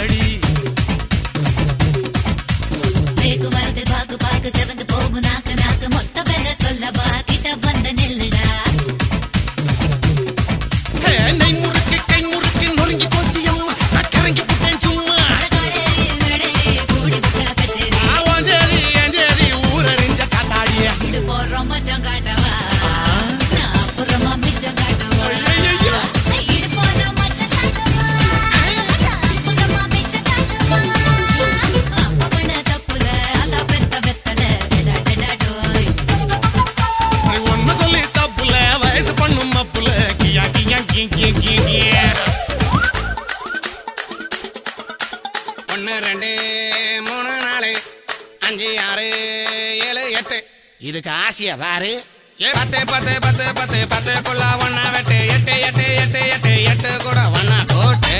பாரடி. தேக்கு வரது பாக்கு பாக்கு செவந்து போகும் நாக்கு நாக்கு மொத்த பேர சொல்லவா கிட்ட வந்த நெல்லுடா. நெய் முறுக்கு கை முறுக்கு நொறுங்கி போச்சு அம்மா நான் கரங்கி போட்டேன் சும்மா. கூடி புட்டா கச்சேரி அஞ்சேரி அஞ்சேரி ஊரறிஞ்ச காத்தாடிய இது போறோம் மச்சம் காட்டவா நான் அப்புறமா மிச்சம் காட்டவா. இது போறோம் மச்சம் காட்டவா நான் அப்புறமா மிச்சம் காட்டவா. அப்ப பண்ண தப்புல அதான் பெத்த வெத்தல டடாடோய். ஒன்னு சொல்லி தப்புல வயசு பண்ணும் அப்புல கியா கியா கியா கியா. 1 2 3 4 5 6 7 8 இதுக்கு ஆசைய பாரு. 10 10 10 10 10 கொள்ள ஒன்னா வெட்டு 8 8 8 8 8 கூட ஒன்னா போட்டு.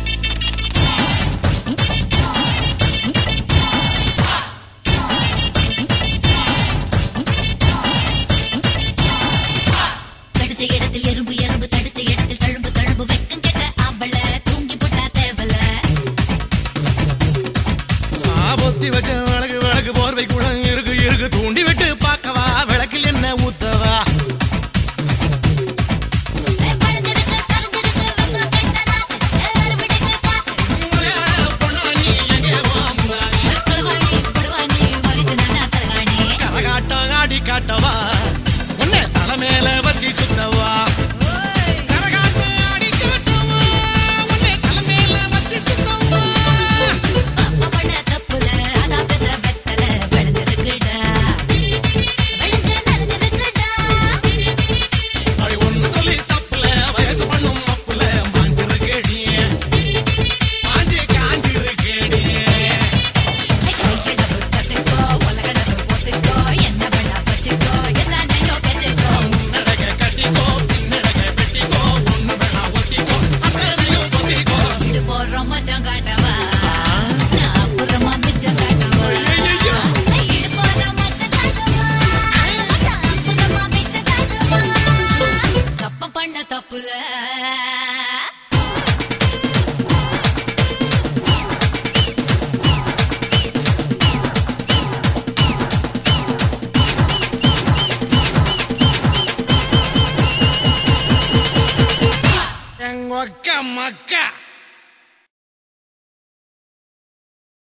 தடுத்த இடத்தில் எறும்பு எறும்பு தடுத்த இடத்தில் தழும்பு தழும்பு வெக்கம் கெட்ட ஆம்பள தூங்கி போட்டா தேவல. பொத்தி வச்ச விளக்கு விளக்கு போர்வை கூட இருக்கு இருக்கு தூண்டி விட்டு பார்க்கவா விளக்கில் என்ன ஊத்தவா. கரகாட்டம் ஆடி காட்டவா உன்னை தலை மேல வச்சு சுத்தவா. கரகாட்டம் ஆடி காட்டவா உன்னை தலை மேல வச்சு சுத்தவா. பண்ண தப்புல அதான் பெத்த வெத்தல விழுந்திருக்குடா விழுந்து நடந்திருக்குடா. ஒன்னு சொல்லி தப்புல வயசு பண்ணும் அப்புல மாஞ்சிருக்கேடி மாஞ்சி காஞ்சிருக்கேடி. கையில தட்டுக்கோ உலகளவு போட்டுக்கோ என்ன பண்ணா வச்சுக்கோ என்னையோ பெற்றுக்கோ. முன்னடக கட்டிக்கோ பின்னடக வெட்டிக்கோ ஒண்ணு வேணா ஒத்திக்கோ அத்தனையும் ஒத்திக்கோ. இது போறோம் மச்சம் காட்டவா நான் அப்புறமா மிச்சம் காட்டவா. இது போறோம் மச்சம் காட்டவா நான் அப்புறமா மிச்சம் காட்டவா. தப்ப பண்ண தப்புல எங்க அக்கா மக்கா